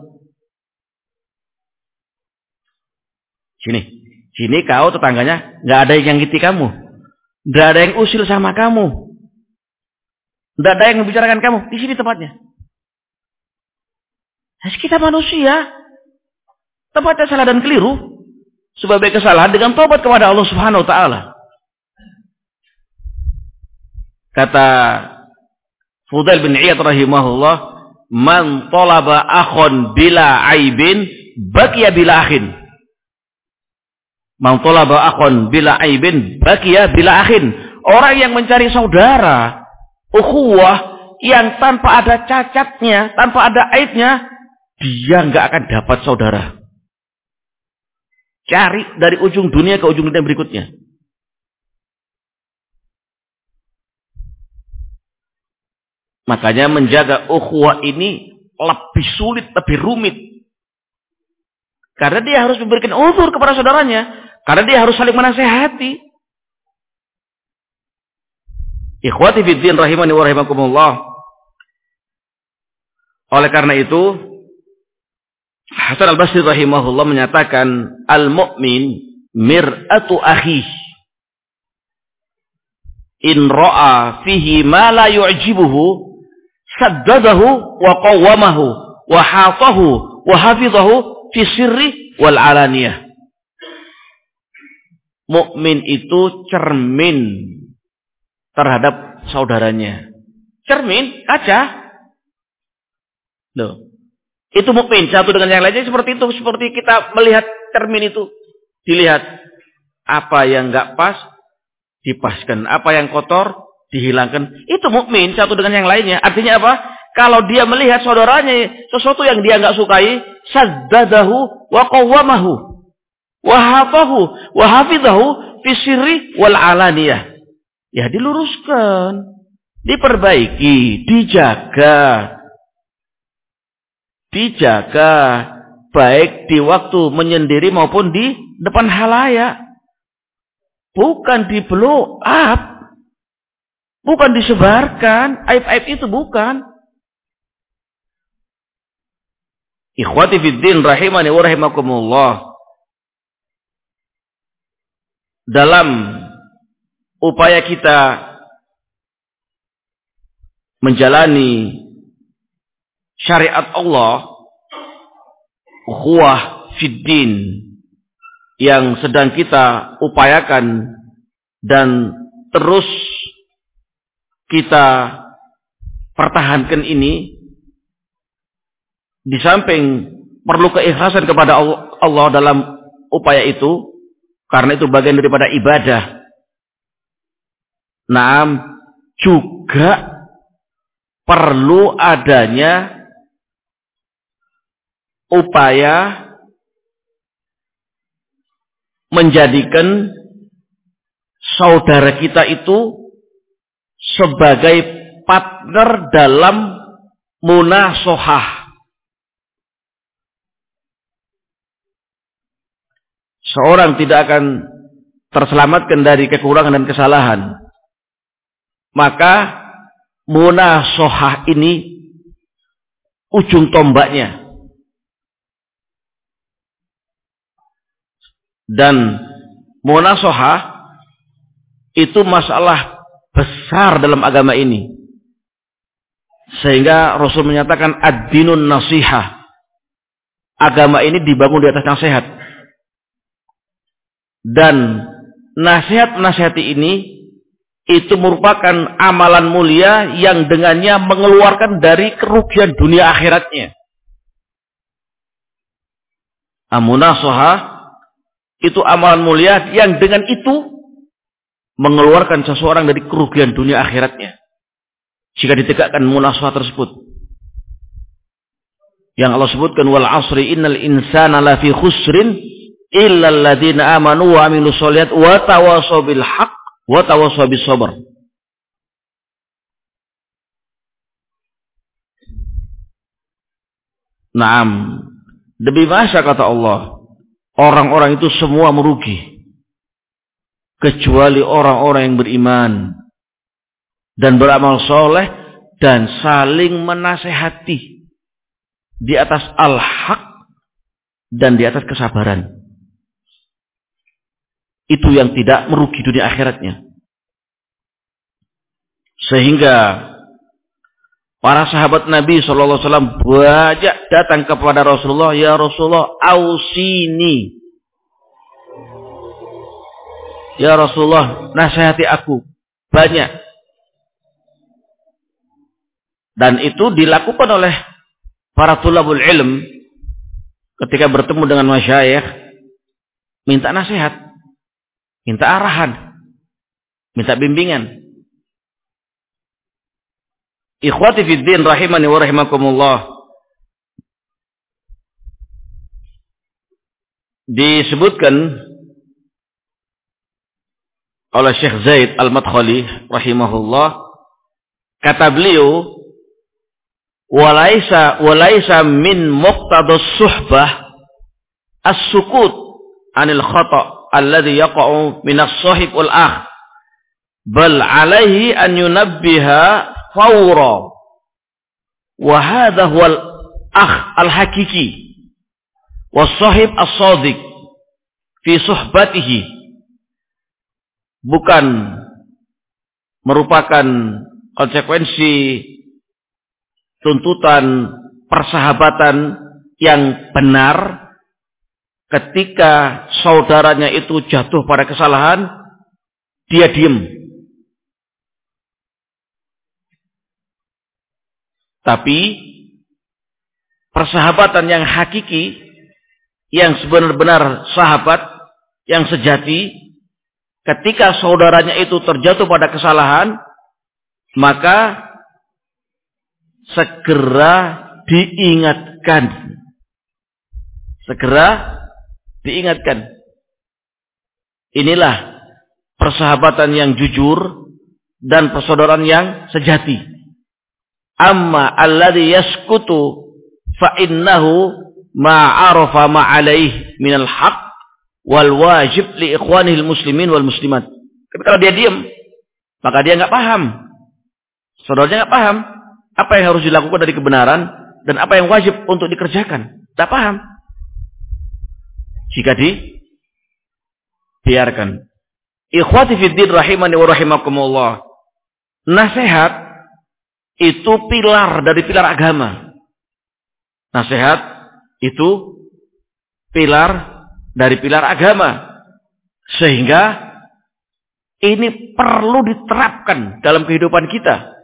Sini kau tetangganya. Nggak ada yang nyakiti kamu. Nggak ada yang usil sama kamu. Nggak ada yang membicarakan kamu. Di sini tempatnya. Kita manusia. Tempatnya salah dan keliru. Sebagai kesalahan dengan taubat kepada Allah Subhanahu wa ta'ala. Kata Fudail bin Iyad rahimahullah, man talaba akhon bila aibin, baqiya bila akhin. Man talaba akhon bila aibin, baqiya bila akhin. Orang yang mencari saudara, ukhuwah, yang tanpa ada cacatnya, tanpa ada aibnya, dia nggak akan dapat saudara. Cari dari ujung dunia ke ujung dunia berikutnya. Makanya menjaga ukhuwah ini lebih sulit, lebih rumit. Karena dia harus memberikan uzur kepada saudaranya. Karena dia harus saling menasehati. Ikhwati fiddin rahimani wa rahimakumullah. Oleh karena itu, Hasan al-Basri rahimahullah menyatakan, al-mu'min mir'atu akhih. In ra'a fihi ma la yu'jibuhu, saddadahu wa qawwamahu wa hafahu wa hafidhahu fi sirri wal alaniyah. Mukmin itu cermin terhadap saudaranya. Cermin, kaca. Loh. Itu mukmin satu dengan yang lainnya seperti itu, seperti kita melihat cermin itu. Dilihat apa yang enggak pas dipaskan, apa yang kotor dihilangkan. Itu mukmin satu dengan yang lainnya. Artinya apa? Kalau dia melihat saudaranya sesuatu yang dia enggak sukai, saddadahu wa qawwamahu wa hafahu wa hafidhahu fi sirri wal alaniyah. Ya diluruskan, diperbaiki, dijaga. Dijaga baik di waktu menyendiri maupun di depan halayak. Bukan di blow up. Bukan disebarkan. Aib-aib itu bukan. Ikhwati fiddin rahimani wa rahimakumullah. Dalam upaya kita menjalani syariat Allah, ukhuwah fiddin yang sedang kita upayakan dan terus kita pertahankan ini, di samping perlu keikhlasan kepada Allah dalam upaya itu, karena itu bagian daripada ibadah. Naam, juga perlu adanya upaya menjadikan saudara kita itu sebagai partner dalam munasohah. Seorang tidak akan terselamatkan dari kekurangan dan kesalahan. Maka munasohah ini ujung tombaknya. Dan munasohah itu masalah besar dalam agama ini. Sehingga Rasul menyatakan ad-dinun nasihah. Agama ini dibangun di atas nasihat. Dan nasihat-nasihati ini itu merupakan amalan mulia yang dengannya mengeluarkan dari kerugian dunia akhiratnya. Munasohah itu amalan mulia yang dengan itu mengeluarkan seseorang dari kerugian dunia akhiratnya. Jika ditegakkan munasohah tersebut. Yang Allah sebutkan wal asri innal insana lafi khusrin illa alladziina amanu wa amilus sholihat wa tawashaw bil haqq wa tawashaw bis sabr. Naam. Demi masa kata Allah, orang-orang itu semua merugi kecuali orang-orang yang beriman dan beramal soleh dan saling menasehati di atas al-haq dan di atas kesabaran. Itu yang tidak merugi dunia akhiratnya. Sehingga para sahabat Nabi SAW banyak datang kepada Rasulullah, ya Rasulullah, ausini. Ya Rasulullah, nasihati aku. Banyak. Dan itu dilakukan oleh para tulabul ilm ketika bertemu dengan masyayikh, minta nasihat, minta arahan, minta bimbingan. Ikhwati fiddin rahimani wa rahimakumullah. Disebutkan oleh Syekh Zaid Al-Madkhali rahimahullah, kata beliau, walaisa min muqtadus suhbah as-sukut anil khata' alladhi yaqa'u min as-sahib wal akh, bal alaihi an yunabbiha fawra, wa hadha huwa al-akh al-hakiki was-sahib as-sadiq fi suhbatihi. Bukan merupakan konsekuensi tuntutan persahabatan yang benar ketika saudaranya itu jatuh pada kesalahan, dia diam. Tapi persahabatan yang hakiki, yang sebenar-benar sahabat, yang sejati, ketika saudaranya itu terjatuh pada kesalahan, maka segera diingatkan. Segera diingatkan. Inilah persahabatan yang jujur dan persaudaraan yang sejati. Amma alladhi yaskutu fa innahu ma'arafa ma'alaih minal haq wal wajib li ikhwanihil muslimin wal muslimat. Tapi kalau dia diam, maka dia nggak paham. Saudaranya nggak paham apa yang harus dilakukan dari kebenaran dan apa yang wajib untuk dikerjakan. Tak paham. Jika dibiarkan. Ikhwati fiddin rahimani wa rahimakumullah. Nasihat itu pilar dari pilar agama. Nasihat itu pilar dari pilar agama. Sehingga ini perlu diterapkan dalam kehidupan kita.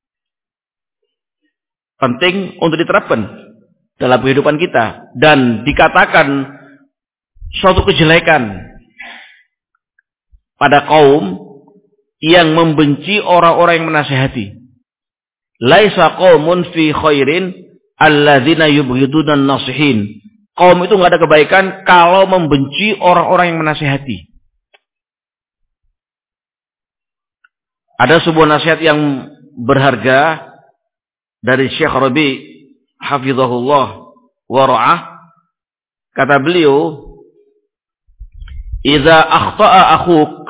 Penting untuk diterapkan dalam kehidupan kita. Dan dikatakan suatu kejelekan pada kaum yang membenci orang-orang yang menasihati. Laisa qaumun fi khairin alladzina yubghiduna an-nasihin. Kaum itu enggak ada kebaikan kalau membenci orang-orang yang menasihati. Ada sebuah nasihat yang berharga dari Syekh Rabi hafizahullah wa ra'ah. Kata beliau, "Idza akhta'a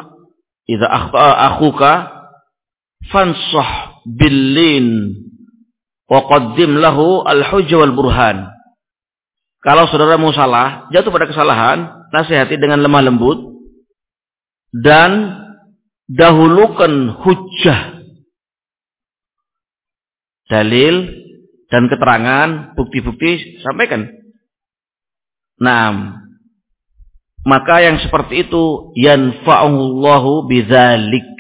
akhuka fansah billin wa qaddim lahu al-hujja wal burhan." Kalau saudaramu salah, jatuh pada kesalahan, nasihati dengan lemah lembut dan dahulukan hujjah, dalil dan keterangan, bukti-bukti sampaikan. Nah, maka yang seperti itu yanfa'ullahu bidzalik.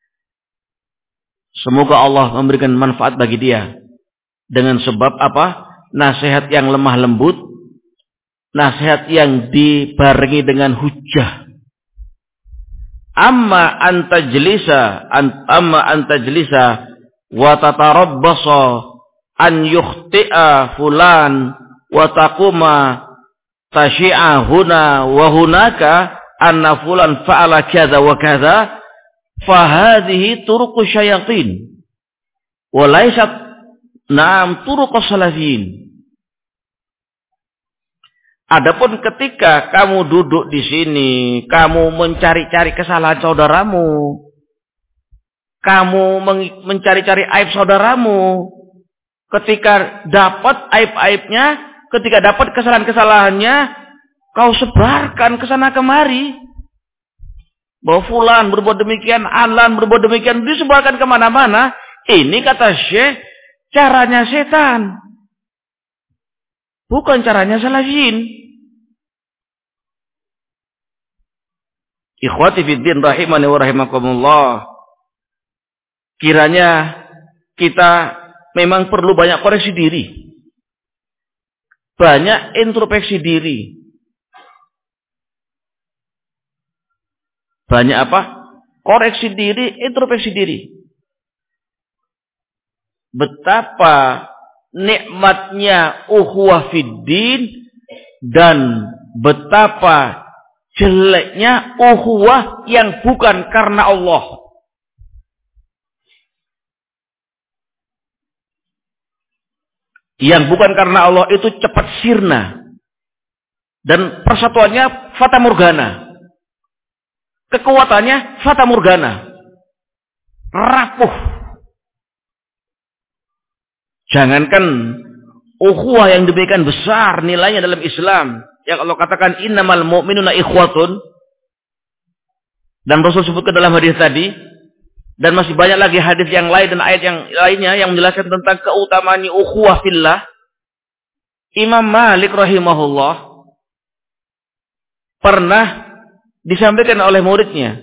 Semoga Allah memberikan manfaat bagi dia dengan sebab apa? Nasihat yang lemah lembut, nasihat yang dibarengi dengan hujjah. Amma antajlisa wa tatarabbasa an yukhti'a fulan wa taquma tashi'a huna wa hunaka anna fulan fa'ala kadza wa kadza fa hadhihi turuqu syayatin wa laysat turuqu salafin. Adapun ketika kamu duduk di sini, kamu mencari-cari kesalahan saudaramu, kamu mencari-cari aib saudaramu, ketika dapat aib-aibnya, ketika dapat kesalahan-kesalahannya, kau sebarkan ke sana kemari. Bahwa fulan berbuat demikian, alan berbuat demikian, disebarkan kemana-mana. Ini kata Syekh, caranya setan. Bukan caranya salafin. Ikhwati fiddin rahimani wa rahimakumullah. Kiranya kita memang perlu banyak koreksi diri. Banyak introspeksi diri. Banyak apa? Koreksi diri, introspeksi diri. Betapa nikmatnya ukhuwah fiddin dan betapa jeleknya ukhuwah yang bukan karena Allah. Yang bukan karena Allah itu cepat sirna. Dan persatuannya fata morgana. Kekuatannya fata morgana. Rapuh. Jangankan ukhuwah yang demikian besar nilainya dalam Islam. Yang Allah katakan innamal mu'minuna ikhwatun. Dan Rasul sebutkan dalam hadis tadi. Dan masih banyak lagi hadis yang lain dan ayat yang lainnya yang menjelaskan tentang keutamaan ukhuwah fillah. Imam Malik rahimahullah pernah disampaikan oleh muridnya.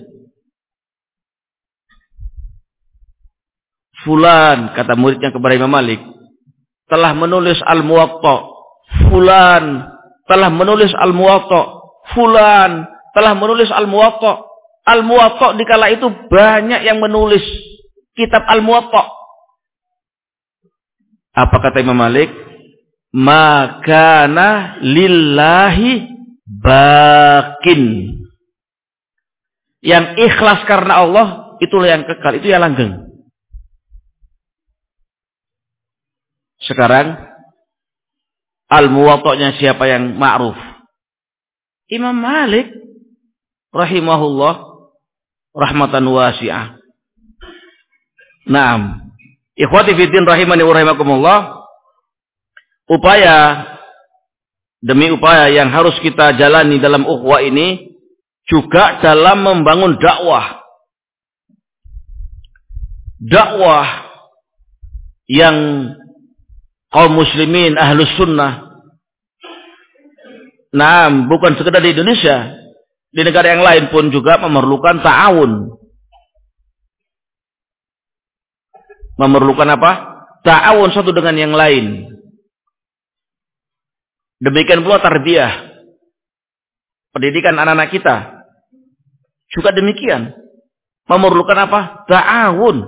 Fulan, kata muridnya kepada Imam Malik, telah menulis Al-Muwatta. Fulan telah menulis Al-Muwatta. Fulan telah menulis Al-Muwatta. Al-Muwatta dikala itu banyak yang menulis kitab Al-Muwatta. Apa kata Imam Malik? Makana lillahi bakin. Yang ikhlas karena Allah, itulah yang kekal, itu yang langgeng. Sekarang Al-Muwatta'nya siapa yang ma'ruf? Imam Malik rahimahullah rahmatan wasi'ah. Naam. Ikhwati fiddin rahimani wa rahimakumullah. Upaya demi upaya yang harus kita jalani dalam ukhuwah ini juga dalam membangun dakwah. Dakwah yang kaum muslimin ahlus sunnah. Nah, bukan sekedar di Indonesia, di negara yang lain pun juga memerlukan ta'awun. Memerlukan apa? Ta'awun satu dengan yang lain. Demikian pula tarbiyah, pendidikan anak-anak kita juga demikian. Memerlukan apa? Ta'awun.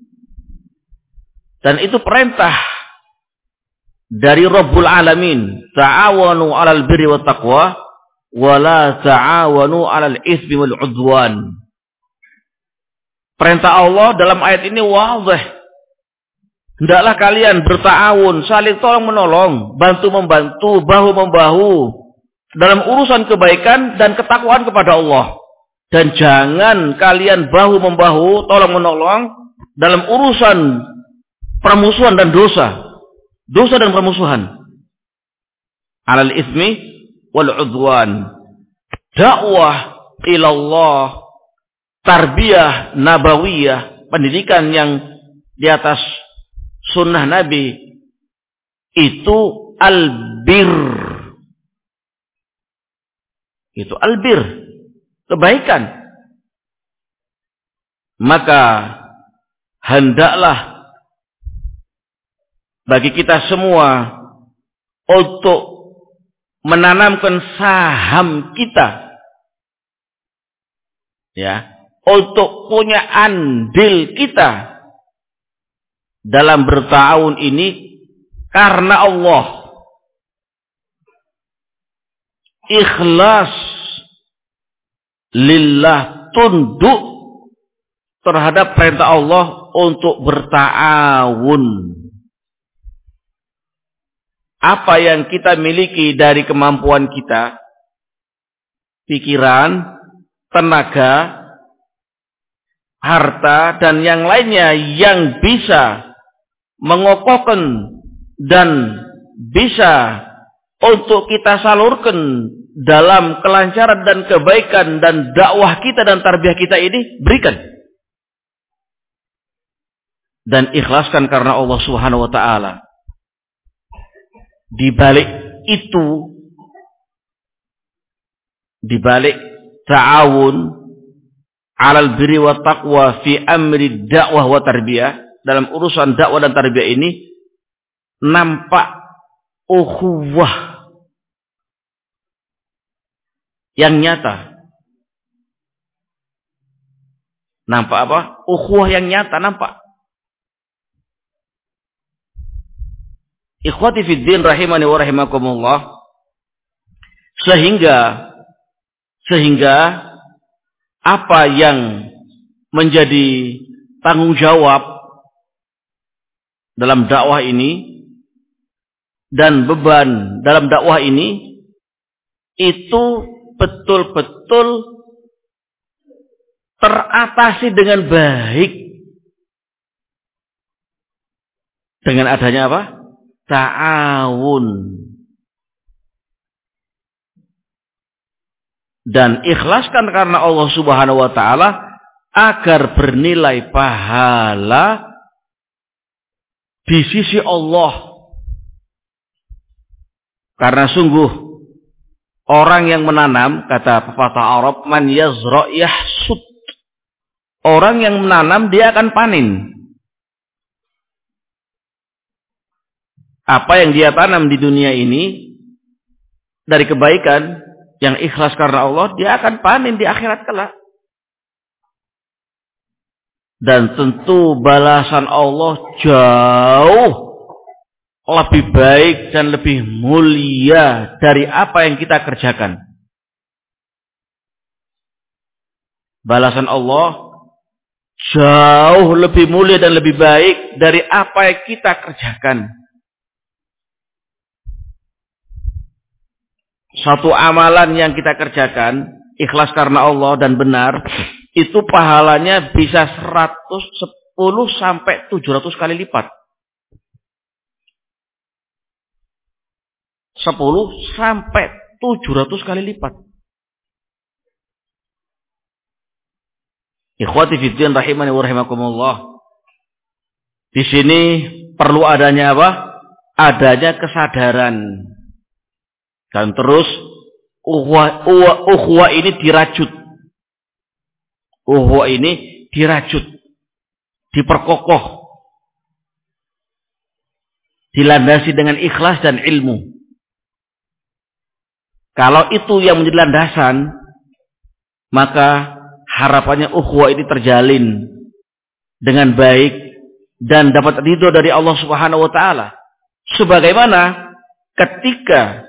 Dan itu perintah dari Rabbul Alamin, ta'awanu 'alal birri wat taqwa wa la ta'awanu 'alal itsmi wal 'udwan. Perintah Allah dalam ayat ini wadhih. Hendaklah kalian berta'awun, saling tolong-menolong, bantu-membantu, bahu-membahu dalam urusan kebaikan dan ketakwaan kepada Allah. Dan jangan kalian bahu-membahu, tolong-menolong dalam urusan permusuhan dan dosa. Dosa dan permusuhan. Alal ismi wal udwan. Dakwah ilallah, tarbiyah nabawiyah, pendidikan yang di atas sunnah Nabi, itu albir. Itu albir, kebaikan. Maka hendaklah bagi kita semua untuk menanamkan saham kita, ya, untuk punya andil kita dalam berta'awun ini karena Allah. Ikhlas lillah, tunduk terhadap perintah Allah untuk berta'awun. Apa yang kita miliki dari kemampuan kita, pikiran, tenaga, harta, dan yang lainnya yang bisa mengokohkan dan bisa untuk kita salurkan dalam kelancaran dan kebaikan dan dakwah kita dan tarbiyah kita ini, berikan. Dan ikhlaskan karena Allah Subhanahu wa ta'ala. Di balik itu, di balik ta'awun 'alal birri wat taqwa fi amri dakwah wa tarbiyah, dalam urusan dakwah dan tarbiyah ini nampak ukhuwah yang nyata. Nampak apa? Ukhuwah yang nyata nampak. Ikhwati fiddin rahimani wa rahimakumullah. Sehingga apa yang menjadi tanggung jawab dalam dakwah ini dan beban dalam dakwah ini itu betul-betul teratasi dengan baik dengan adanya apa? Ta'awun. Dan ikhlaskan karena Allah Subhanahu wa ta'ala agar bernilai pahala di sisi Allah. Karena sungguh orang yang menanam, kata pepatah Arab, man yazra' yahsud. Orang yang menanam dia akan panen. Apa yang dia tanam di dunia ini dari kebaikan yang ikhlas karena Allah, dia akan panen di akhirat kelak. Dan tentu balasan Allah jauh lebih baik dan lebih mulia dari apa yang kita kerjakan. Balasan Allah jauh lebih mulia dan lebih baik dari apa yang kita kerjakan. Satu amalan yang kita kerjakan, ikhlas karena Allah dan benar, itu pahalanya bisa 110 sampai 700 kali lipat. 10 sampai 700 kali lipat. Ikhwati fiddin rahimani wa rahimakumullah. Di sini perlu adanya apa? Adanya kesadaran. Dan terus ukhuwah ini dirajut. Ukhuwah ini dirajut, diperkokoh, dilandasi dengan ikhlas dan ilmu. Kalau itu yang menjadi landasan, maka harapannya ukhuwah ini terjalin dengan baik dan dapat ridho dari Allah Subhanahu wa taala. Sebagaimana ketika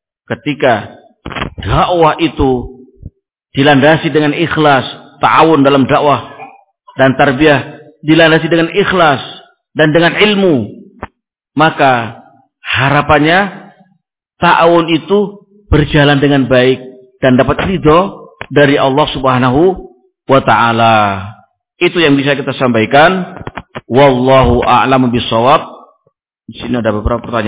dakwah itu dilandasi dengan ikhlas, ta'awun dalam dakwah dan tarbiyah dilandasi dengan ikhlas dan dengan ilmu, maka harapannya ta'awun itu berjalan dengan baik dan dapat ridho dari Allah Subhanahu wa taala. Itu yang bisa kita sampaikan. Wallahu a'lamu bishawab. Di sini ada beberapa pertanyaan.